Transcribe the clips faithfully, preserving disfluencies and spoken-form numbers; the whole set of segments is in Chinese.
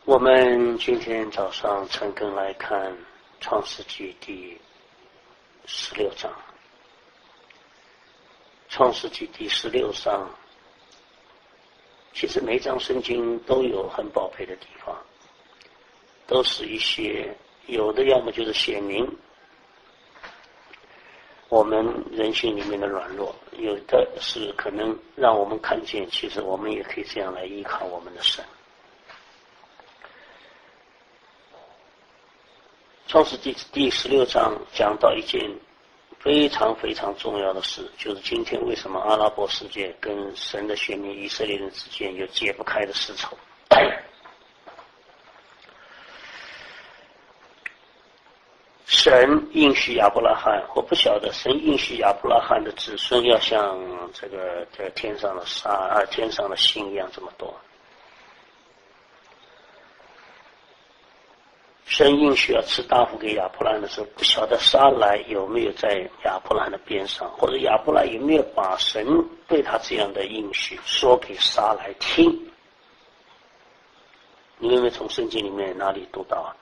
我们今天早上陈根来看创世纪第十六章。创世纪第十六章，其实每章圣经都有很宝贝的地方，都是一些有的要么就是显明我们人性里面的软弱，有的是可能让我们看见其实我们也可以这样来依靠我们的神。创世纪第十六章讲到一件非常非常重要的事，就是今天为什么阿拉伯世界跟神的选民以色列人之间有解不开的世仇。神应许亚伯拉罕，我不晓得神应许亚伯拉罕的子孙要像这个在天上的沙啊天上的星一样这么多。神应许要赐大福给亚伯拉罕的时候，不晓得撒来有没有在亚伯拉罕的边上，或者亚伯拉罕有没有把神对他这样的应许说给撒来听。你有没有从圣经里面哪里读到啊？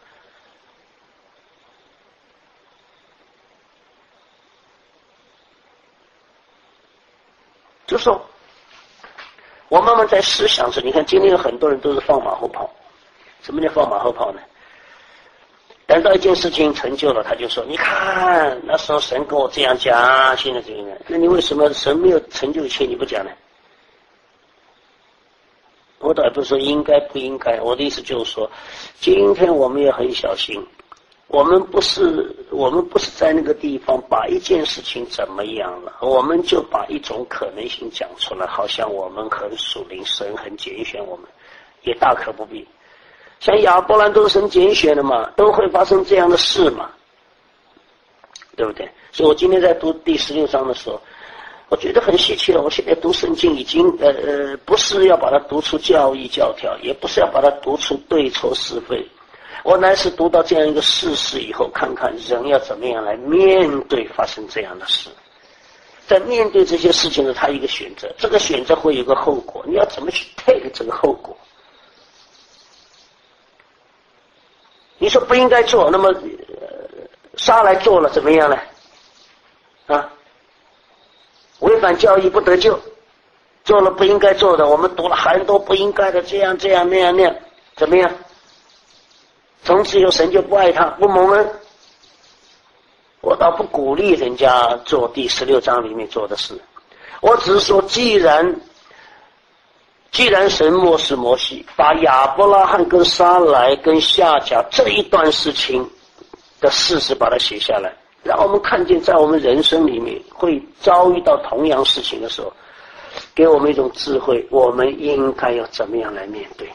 就说我慢慢在思想着，你看今天有很多人都是放马后炮。什么叫放马后炮呢？等到一件事情成就了，他就说你看那时候神跟我这样讲，现在这个人，那你为什么神没有成就以前你不讲呢？我倒也不是说应该不应该，我的意思就是说今天我们也很小心，我们不是我们不是在那个地方把一件事情怎么样了，我们就把一种可能性讲出来，好像我们很属灵，神很拣选我们，也大可不必。像亚伯兰都是神拣选的嘛，都会发生这样的事嘛，对不对？所以我今天在读第十六章的时候，我觉得很稀奇了。我现在读圣经已经呃呃，不是要把它读出教义教条，也不是要把它读出对错是非，我乃是读到这样一个事实以后，看看人要怎么样来面对发生这样的事。在面对这些事情的他一个选择，这个选择会有个后果，你要怎么去 take 这个后果？你说不应该做，那么、呃、杀来做了怎么样呢？啊，违反教义不得救，做了不应该做的，我们读了很多不应该的，这样这样那样那样，怎么样？从此以后神就不爱他，不蒙恩。我倒不鼓励人家做第十六章里面做的事，我只是说，既然既然神漠视摩西，把亚伯拉罕跟撒来跟夏甲这一段事情的事实把它写下来，让我们看见在我们人生里面会遭遇到同样事情的时候，给我们一种智慧，我们应该要怎么样来面对。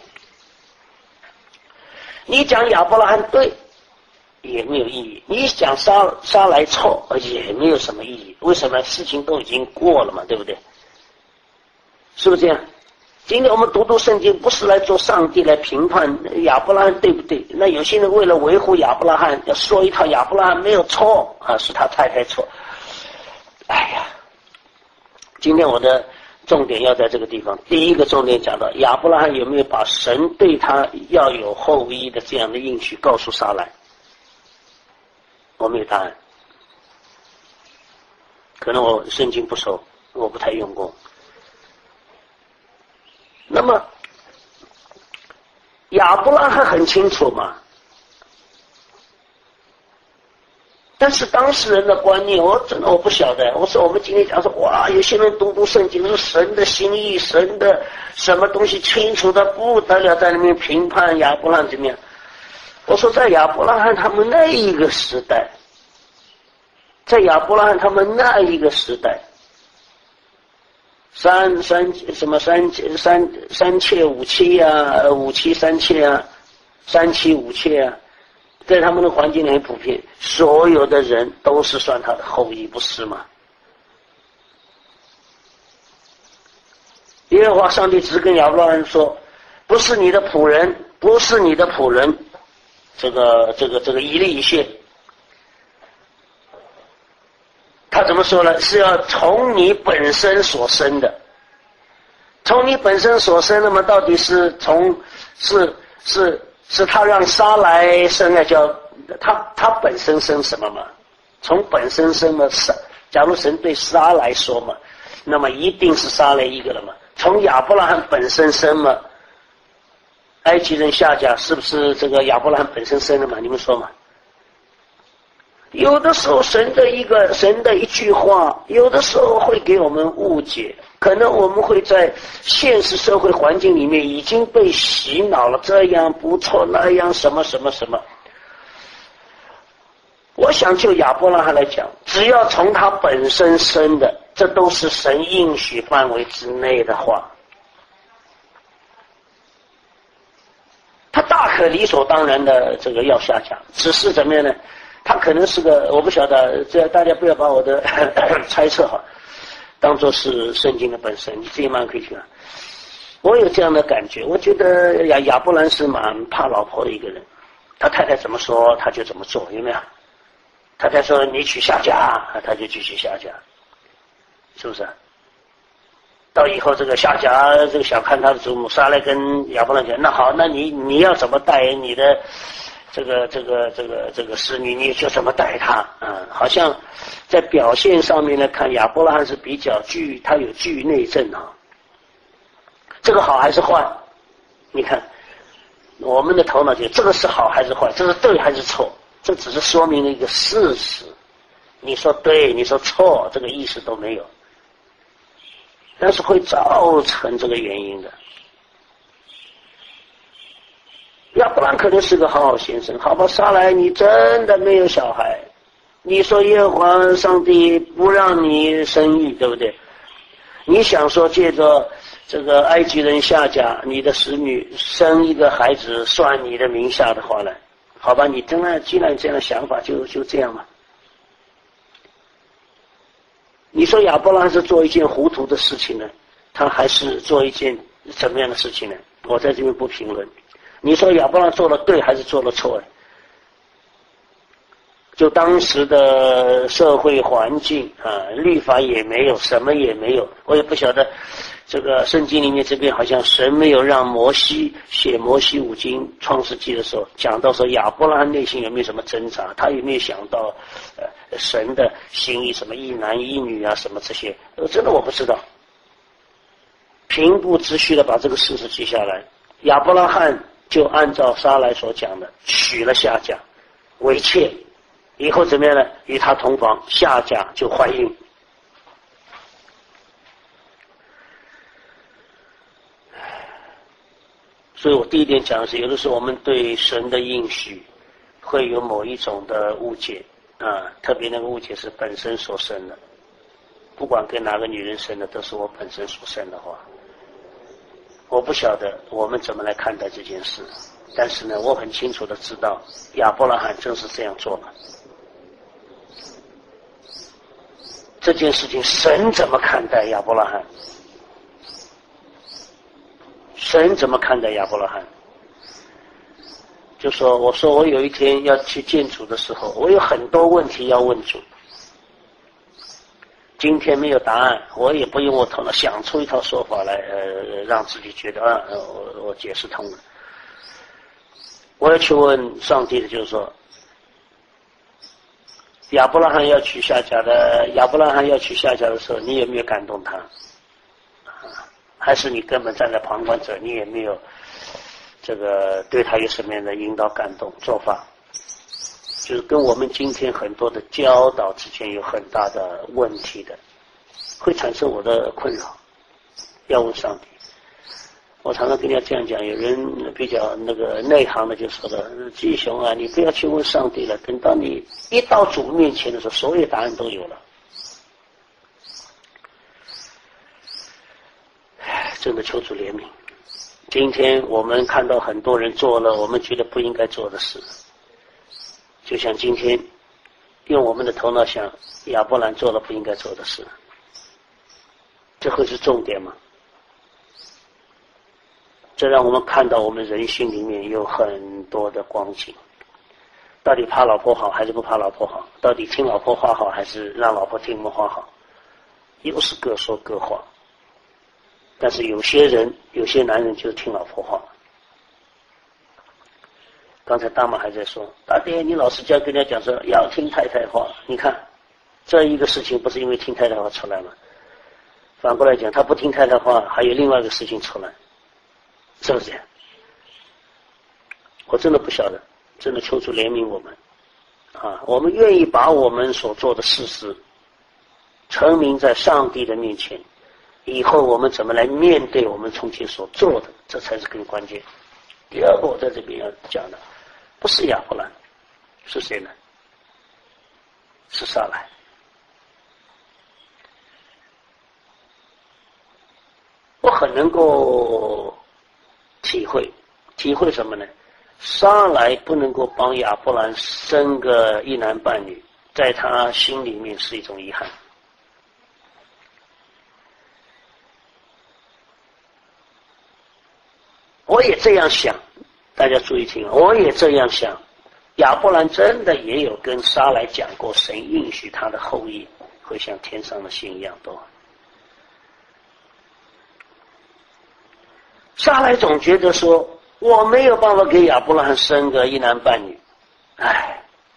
你讲亚伯拉罕对也没有意义，你讲撒撒来错也没有什么意义。为什么？事情都已经过了嘛，对不对？是不是这样？今天我们读读圣经，不是来做上帝来评判亚伯拉罕对不对？那有些人为了维护亚伯拉罕，要说一套亚伯拉罕没有错啊，是他太太错。哎呀，今天我的重点要在这个地方。第一个重点讲到亚伯拉罕有没有把神对他要有后裔的这样的应许告诉撒来？我没有答案，可能我圣经不熟，我不太用功。那么亚伯拉罕很清楚嘛，但是当事人的观念我真的我不晓得。我说我们今天讲说哇，有些人读读圣经是神的心意，神的什么东西清楚的不得了，在里面评判亚伯拉罕怎么样。我说在亚伯拉罕他们那一个时代，在亚伯拉罕他们那一个时代，三三什么三三三妾五妻啊，五妻三妾啊，三妻五妾啊，在他们的环境里很普遍，所有的人都是算他的后裔，不是吗？耶和华上帝只跟亚伯拉罕说，不是你的仆人，不是你的仆人，这个这个这个以利以谢，他怎么说呢？是要从你本身所生的，从你本身所生，那么到底是从是是是他让沙来生了叫他他本身生什么嘛？从本身生了沙，假如神对沙来说嘛，那么一定是沙来一个了嘛。从亚伯拉罕本身生嘛，埃及人下甲是不是这个亚伯拉罕本身生的嘛？你们说嘛？有的时候神的一个神的一句话，有的时候会给我们误解，可能我们会在现实社会环境里面已经被洗脑了，这样不错，那样什么什么什么。我想就亚伯拉罕来讲，只要从他本身生的，这都是神应许范围之内的话，他大可理所当然的这个要下甲，只是怎么样呢？他可能是个，我不晓得，这大家不要把我的猜测哈当作是圣经的本身，你自己蛮可以去看。我有这样的感觉，我觉得亚亚伯兰是蛮怕老婆的一个人，他太太怎么说他就怎么做，有没有？太太说你娶夏甲，他就去娶夏甲，是不是？到以后这个夏甲这个想看他的祖母，撒来跟亚伯兰讲，那好，那你你要怎么带你的这个这个这个这个使女，你就怎么带她啊、嗯？好像在表现上面来看，亚伯拉罕是比较具，他有具内政啊。这个好还是坏？你看，我们的头脑就这个是好还是坏，这是对还是错？这只是说明了一个事实。你说对，你说错，这个意思都没有，但是会造成这个原因的。亚伯兰可能是个好好先生，好吧，撒来你真的没有小孩，你说耶和华上帝不让你生育，对不对？你想说借着这个埃及人夏甲，你的使女生一个孩子算你的名下的话呢，好吧，你真的既然这样的想法，就就这样吧。你说亚伯兰是做一件糊涂的事情呢，他还是做一件怎么样的事情呢？我在这边不评论。你说亚伯拉罕做了对还是做了错呢？就当时的社会环境啊，律法也没有，什么也没有，我也不晓得这个圣经里面这边好像神没有让摩西写摩西五经创世纪的时候讲到说亚伯拉罕内心有没有什么挣扎，他有没有想到呃神的心意，什么一男一女啊什么这些，真的我不知道。平铺直叙的把这个事实记下来，亚伯拉罕就按照撒来所讲的娶了夏甲为妾，以后怎么样呢？与他同房，夏甲就怀孕。所以我第一点讲的是，有的时候我们对神的应许会有某一种的误解啊，特别那个误解是本身所生的，不管跟哪个女人生的，都是我本身所生的话。我不晓得我们怎么来看待这件事，但是呢，我很清楚的知道亚伯拉罕正是这样做了。这件事情神怎么看待亚伯拉罕？神怎么看待亚伯拉罕？就说我说我有一天要去见主的时候，我有很多问题要问主，今天没有答案，我也不用我头脑想出一套说法来，呃，让自己觉得啊，我我解释通了。我要去问上帝的，就是说，亚伯拉罕要娶夏甲的，亚伯拉罕要娶夏甲的时候，你有没有感动他？还是你根本站在旁观者，你也没有这个对他有什么样的引导、感动做法？就是跟我们今天很多的教导之间有很大的问题的，会产生我的困扰，要问上帝。我常常跟人家这样讲，有人比较那个内行的就说了，季雄啊，你不要去问上帝了，等到你一到主面前的时候，所有答案都有了。真的求主怜悯。今天我们看到很多人做了我们觉得不应该做的事，就像今天用我们的头脑想亚伯兰做了不应该做的事，这会是重点吗？这让我们看到我们人性里面有很多的光景，到底怕老婆好还是不怕老婆好？到底听老婆话好还是让老婆听我们话好？又是各说各话。但是有些人有些男人就是听老婆话， 刚才大妈还在说，大爹，你老是教跟人家讲说要听太太话，你看这一个事情不是因为听太太话出来吗？反过来讲，他不听太太话，还有另外一个事情出来，是不是这样？我真的不晓得，真的求主怜悯我们啊！我们愿意把我们所做的事实陈明在上帝的面前，以后我们怎么来面对我们从前所做的，这才是更关键。第二个我在这边要讲的不是亚伯兰，是谁呢？是撒莱。我很能够体会体会什么呢？撒莱不能够帮亚伯兰生个一男半女，在他心里面是一种遗憾。我也这样想，大家注意听，我也这样想。亚伯兰真的也有跟撒莱讲过，神允许他的后裔会像天上的星一样多。撒莱总觉得说，我没有办法给亚伯兰生个一男半女，唉，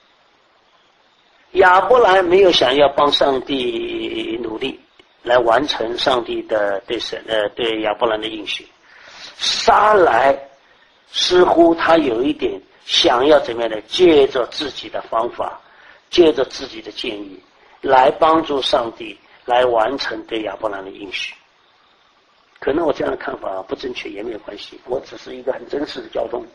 亚伯兰没有想要帮上帝努力来完成上帝的对神呃对亚伯兰的应许。撒莱似乎他有一点想要怎么样的，借着自己的方法，借着自己的建议来帮助上帝来完成对亚伯兰的应许。可能我这样的看法不正确也没有关系，我只是一个很真实的交通。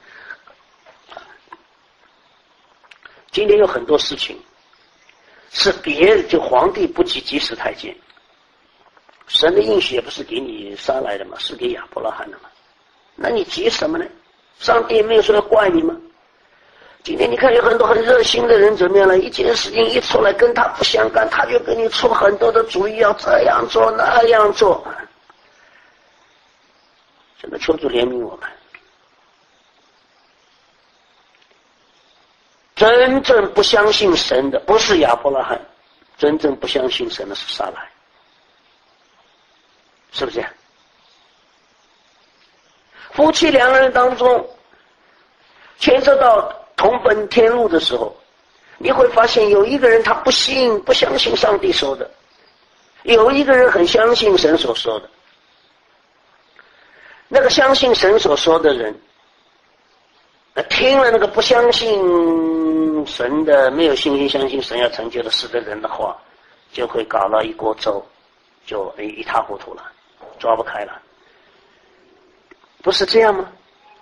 今天有很多事情是别人，就皇帝不急急死太监，神的应许也不是给你撒来的嘛，是给亚伯拉罕的嘛，那你急什么呢？上帝也没有说要怪你吗？今天你看有很多很热心的人怎么样了，一件事情一出来跟他不相干，他就给你出很多的主意，要这样做那样做。真的求主怜悯我们，真正不相信神的不是亚伯拉罕，真正不相信神的是撒莱，是不是这样？夫妻两个人当中牵涉到同奔天路的时候，你会发现有一个人他不信不相信上帝说的，有一个人很相信神所说的。那个相信神所说的人，听了那个不相信神的、没有信心相信神要成就的事的人的话，就会搞了一锅粥，就一塌糊涂了，抓不开了。不是这样吗？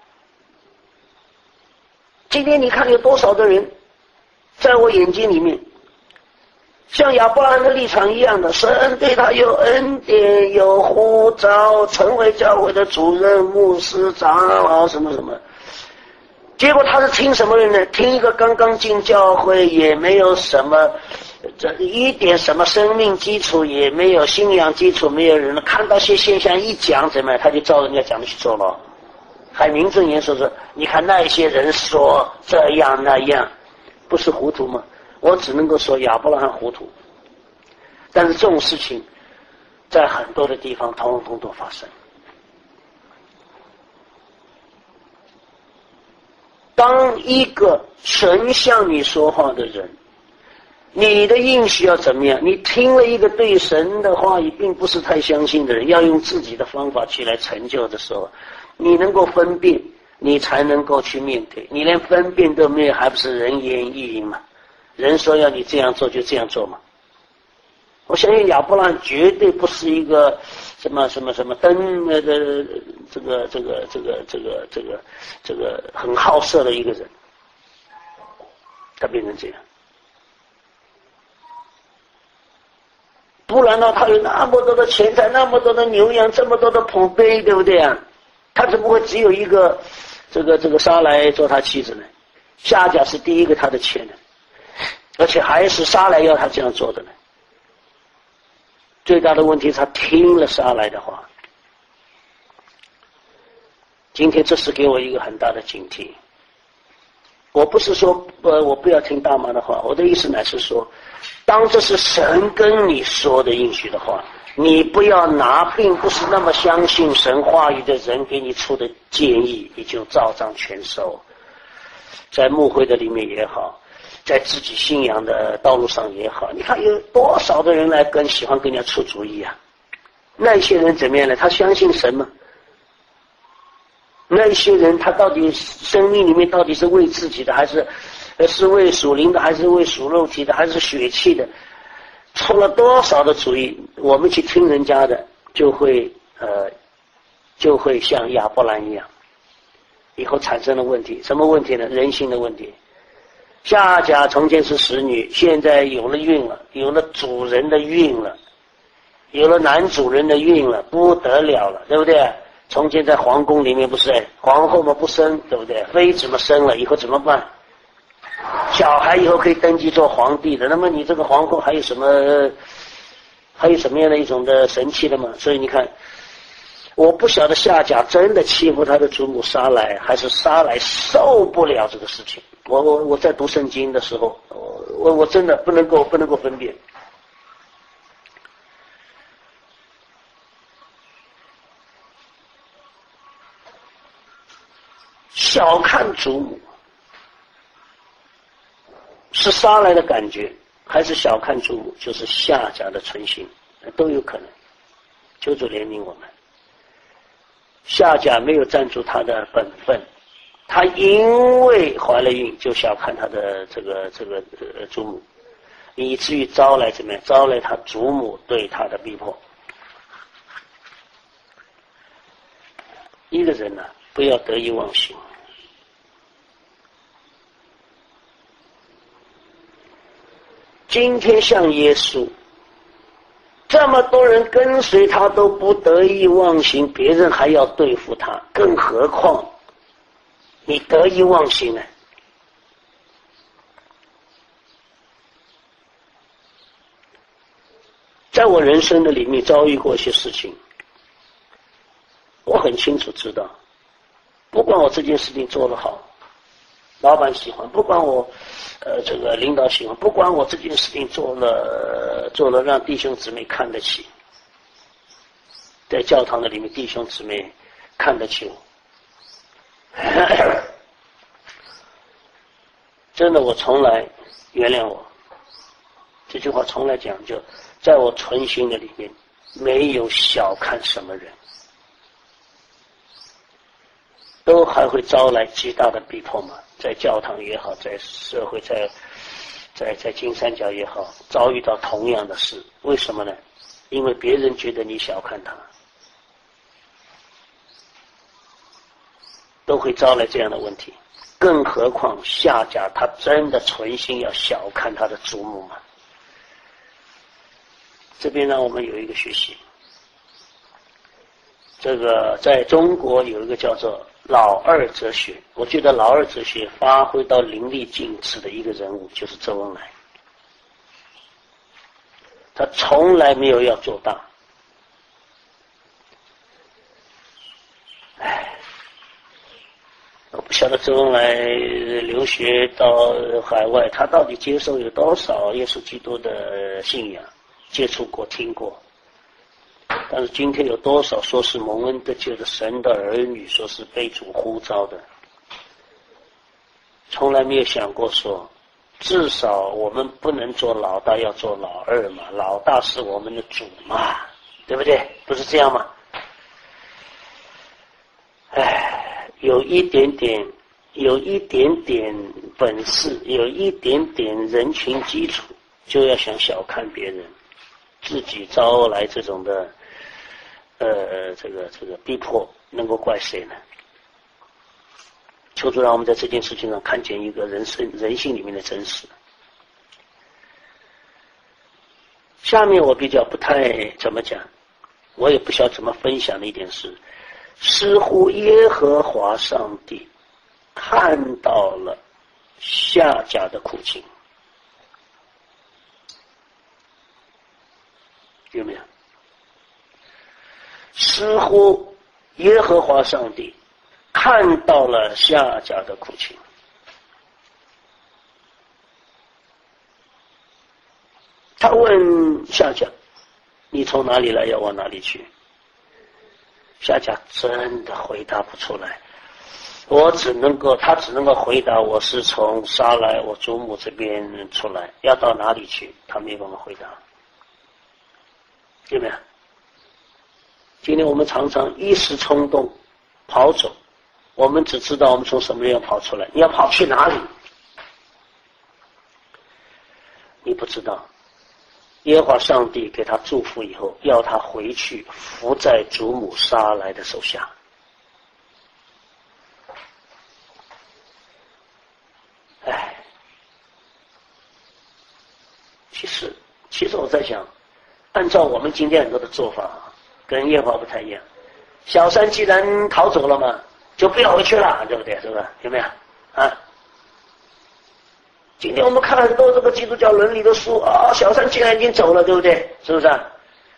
今天你看有多少的人，在我眼睛里面，像亚伯拉罕的立场一样的，神对他有恩典，有呼召，成为教会的主任、牧师、长老什么什么。结果他是听什么人呢？听一个刚刚进教会，也没有什么，这一点什么生命基础也没有，信仰基础没有人，看到些现象一讲怎么样，他就照人家讲的去做了，还名正言顺说，你看那一些人说这样那样，不是糊涂吗？我只能够说亚伯拉罕糊涂，但是这种事情在很多的地方通通都发生。当一个神向你说话的人，你的应许要怎么样？你听了一个对神的话语并不是太相信的人，要用自己的方法去来成就的时候，你能够分辨，你才能够去面对。你连分辨都没有，还不是人言亦云吗？人说要你这样做就这样做嘛。我相信亚伯拉罕绝对不是一个什么什么什么登呃的这个这个这个这个这个这个很好色的一个人，他变成这样。不然呢，他有那么多的钱财，那么多的牛羊，这么多的仆婢，对不对啊？他怎么会只有一个这个这个撒莱做他妻子呢？夏甲是第一个他的妾呢，而且还是撒莱要他这样做的呢。最大的问题，他听了撒莱的话。今天这是给我一个很大的警惕。我不是说呃我不要听大妈的话，我的意思乃是说，当这是神跟你说的应许的话，你不要拿并不是那么相信神话语的人给你出的建议，你就照章全收。 在牧会的里面也好，在自己信仰的道路上也好，你看有多少的人来跟喜欢跟人家出主意啊？那些人怎么样呢？他相信神吗？那些人他到底生命里面到底是为自己的，还是是为属灵的，还是为属肉体的，还是血气的？出了多少的主意，我们去听人家的，就会呃，就会像亚伯兰一样，以后产生了问题。什么问题呢？人性的问题。夏甲从前是使女，现在有了孕了，有了主人的孕了，有了男主人的孕了，不得了了，对不对？从前在皇宫里面不是皇后嘛不生，对不对？妃子嘛生了，以后怎么办？小孩以后可以登基做皇帝的，那么你这个皇后还有什么还有什么样的一种的神气的吗？所以你看，我不晓得夏甲真的欺负他的祖母撒莱，还是撒莱受不了这个事情。我我我在读圣经的时候，我我我真的不能够不能够分辨。小看祖母是撒莱的感觉，还是小看祖母就是夏甲的存心，都有可能。求主怜悯我们。夏甲没有站住他的本分，他因为怀了孕就小看他的这个这个呃祖母，以至于招来怎么样？招来他祖母对他的逼迫。一个人呢、啊，不要得意忘形。今天像耶稣，这么多人跟随他都不得意忘形，别人还要对付他，更何况你得意忘形呢？在我人生的里面遭遇过一些事情，我很清楚知道，不管我这件事情做得好，老板喜欢，不管我呃这个领导喜欢，不管我这件事情做了做了让弟兄姊妹看得起，在教堂的里面弟兄姊妹看得起我，真的我从来原谅我，这句话从来讲究，在我存心的里面没有小看什么人，都还会招来极大的逼迫嘛，在教堂也好，在社会，在在在金三角也好，遭遇到同样的事。为什么呢？因为别人觉得你小看他，都会招来这样的问题。更何况夏甲他真的存心要小看他的祖母吗？这边让我们有一个学习。这个在中国有一个叫做老二哲学，我觉得老二哲学发挥到淋漓尽致的一个人物就是周恩来。他从来没有要做大，唉，我不晓得周恩来留学到海外，他到底接受有多少耶稣基督的信仰，接触过听过。但是今天有多少说是蒙恩得救的神的儿女，说是被主呼召的，从来没有想过说至少我们不能做老大，要做老二嘛，老大是我们的主嘛，对不对？不是这样吗？唉，有一点点有一点点本事，有一点点人群基础，就要想小看别人，自己招来这种的呃，这个这个逼迫，能够怪谁呢？求主让我们在这件事情上看见一个人生人性里面的真实。下面我比较不太怎么讲，我也不晓得怎么分享的一点是，似乎耶和华上帝看到了夏甲的苦情，有没有？似乎耶和华上帝看到了夏甲的苦情，他问夏甲：“你从哪里来，要往哪里去？”夏甲真的回答不出来。 我只能够，他只能够回答我是从沙来我祖母这边出来，要到哪里去，他没办法回答，对不对？今天我们常常一时冲动跑走，我们只知道我们从什么地方跑出来，你要跑去哪里？你不知道。耶和华上帝给他祝福以后，要他回去伏在祖母沙来的手下。哎，其实，其实我在想，按照我们今天很多的做法，跟耶和华不太一样。小三既然逃走了嘛，就不要回去了，对不对？是不是？有没有？啊？今天我们看很多这个基督教伦理的书啊、哦，小三既然已经走了，对不对？是不是啊？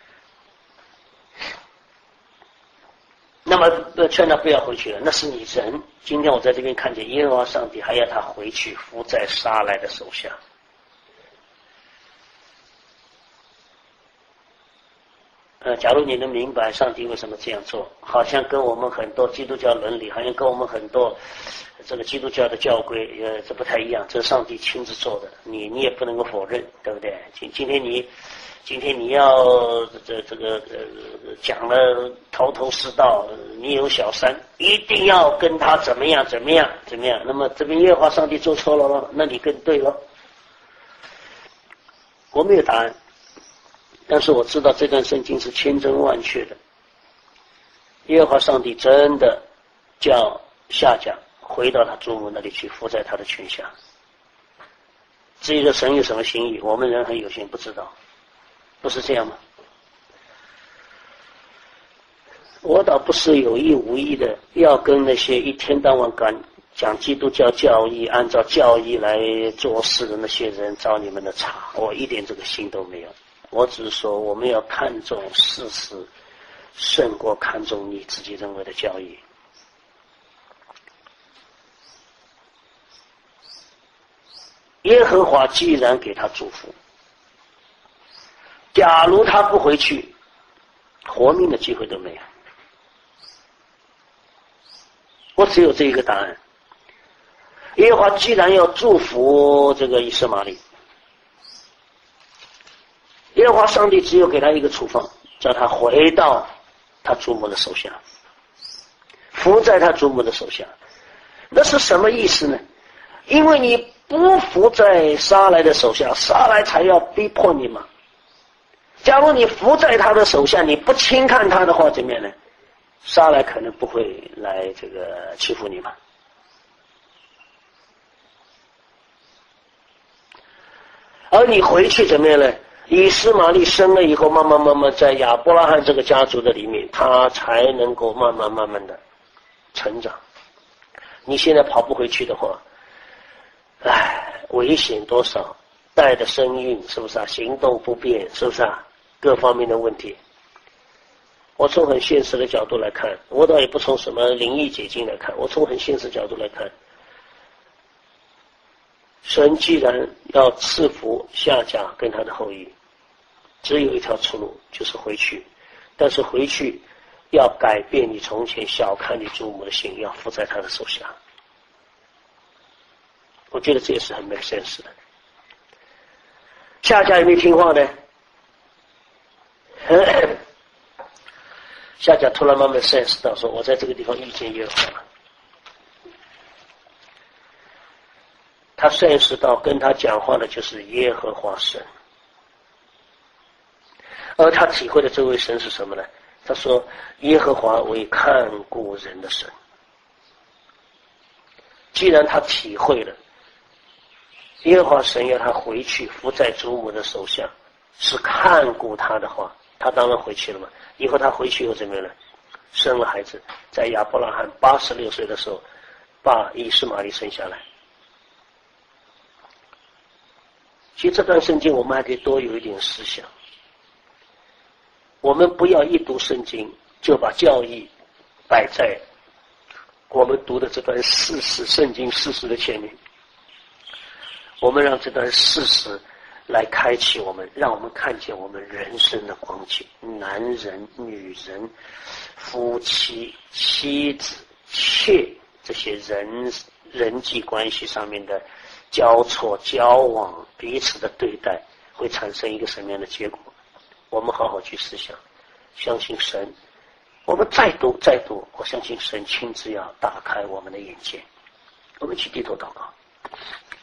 那么劝他不要回去了，那是你人。今天我在这边看见耶和华上帝还要他回去伏在沙来的手下。呃，假如你能明白上帝为什么这样做，好像跟我们很多基督教伦理，好像跟我们很多这个基督教的教规，呃，这不太一样。这是上帝亲自做的，你你也不能够否认，对不对？今今天你，今天你要这这个呃讲了头头是道，你有小三，一定要跟他怎么样怎么样怎么样。那么这边耶和华上帝做错了吗？那你更对了。我没有答案。但是我知道这段圣经是千真万确的，耶和华上帝真的叫夏甲回到他祖母那里去，伏在他的裙下。至于这神有什么心意，我们人很有限，不知道，不是这样吗？我倒不是有意无意的要跟那些一天到晚讲讲基督教教义，按照教义来做事的那些人找你们的茬，我一点这个心都没有。我只是说，我们要看重事实，胜过看重你自己认为的教义。耶和华既然给他祝福，假如他不回去，活命的机会都没有。我只有这一个答案。耶和华既然要祝福这个以斯玛利，耶和华上帝只有给他一个处方，叫他回到他祖母的手下，伏在他祖母的手下。那是什么意思呢？因为你不伏在撒来的手下，撒来才要逼迫你嘛。假如你伏在他的手下，你不轻看他的话，怎么样呢？撒来可能不会来这个欺负你嘛。而你回去怎么样呢？以斯玛利生了以后，慢慢慢慢在亚伯拉罕这个家族的里面，他才能够慢慢慢慢的成长。你现在跑不回去的话，唉，危险多少，带的身孕是不是啊？行动不便是不是啊？各方面的问题。我从很现实的角度来看，我倒也不从什么灵异解经来看，我从很现实角度来看，神既然要赐福夏甲跟他的后裔，只有一条出路，就是回去。但是回去要改变你从前小看你祖母的心，要伏在他的手下。我觉得这也是很 make sense 的。夏甲有没有听话呢？夏甲突然慢慢 sense 到说，我在这个地方遇见耶和华。他 sense 到跟他讲话的就是耶和华神。而他体会的这位神是什么呢？他说耶和华为看顾人的神。既然他体会了耶和华神要他回去伏在祖母的手下，是看顾他的话，他当然回去了嘛。以后他回去又怎么样呢？生了孩子，在亚伯拉罕八十六岁的时候把以斯玛利生下来。其实这段圣经我们还可以多有一点思想，我们不要一读圣经就把教义摆在我们读的这段事实圣经事实的前面，我们让这段事实来开启我们，让我们看见我们人生的光景，男人、女人、夫妻、妻子、妾、 这些人人际关系上面的交错、交往、彼此的对待，会产生一个什么样的结果？我们好好去思想，相信神。我们再读再读，我相信神亲自要打开我们的眼界。我们去低头祷告。